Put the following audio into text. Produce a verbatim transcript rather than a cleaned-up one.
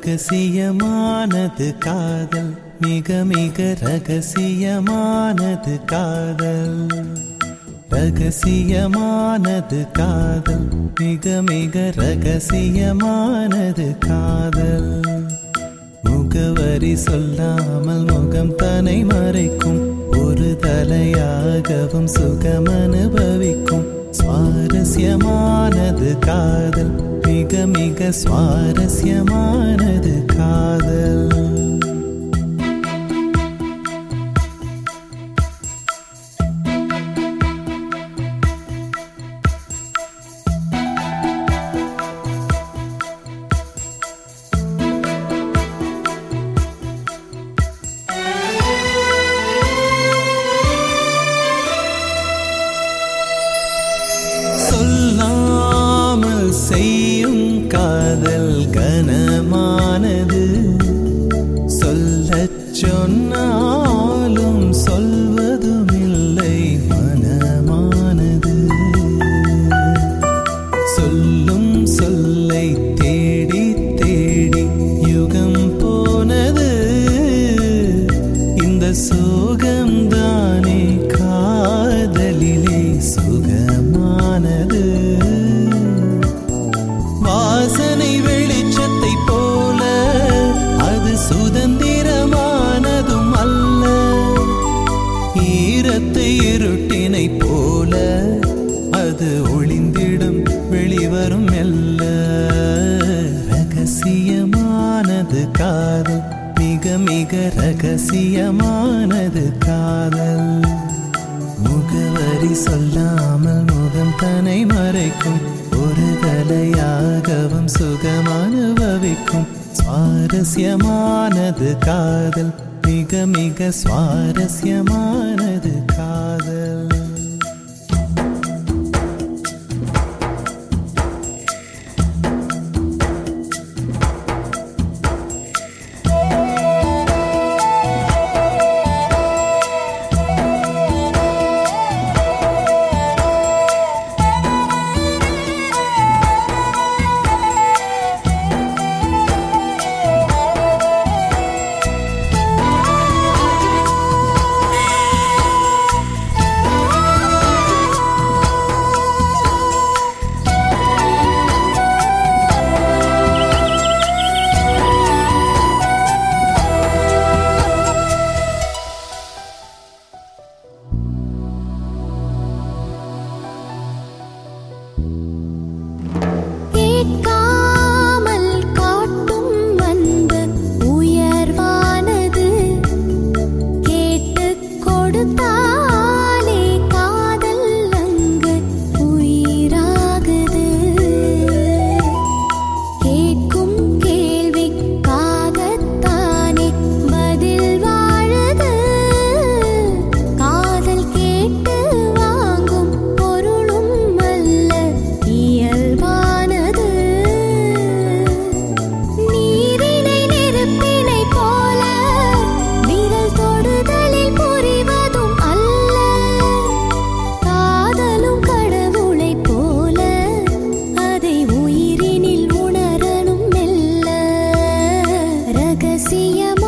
ரகசியமானது காதல், மிக மிக ரகசியமானது காதல். ரகசியமானது காதல், மிக மிக ரகசியமானது காதல். முகவரி சொல்லாமல் முகம் தன்னை மறைக்கும், ஒரு தலையாகவும் சுகம் அனுபவிக்கும். சுவாரஸ்யமானது காதல், மிக மிக சுவாரஸ்யமானது காதல். சொல்லாமல் செய்யும் காதல் கனமானது, சொல்லச் சொன்னாலும் சொல்வதுமில்லை மனமானது. சொல்லும் சொல்லை தேடி தேடி யுகம் போனது, இந்த சோகம்தானே காதலிலே சுகமானது. வாசனை வெளிச்சத்தை போல அது சுதந்திரமானதும் அல்ல, ஈரத்தை இருட்டினை போல அது ஒளிந்திடும் வெளிவரும் மெல்ல. ரகசியமானது காதல், மிக மிக ரகசியமானது காதல். முகவரி சொல்லாமல் முகம் தன்னை மறைக்கும், ஒரு தலையாகவும் சுகம் அனுபவிக்கும். சுவாரஸ்யமானது காதல், மிக மிக சுவாரஸ்யமானது காதல். ரகசியம்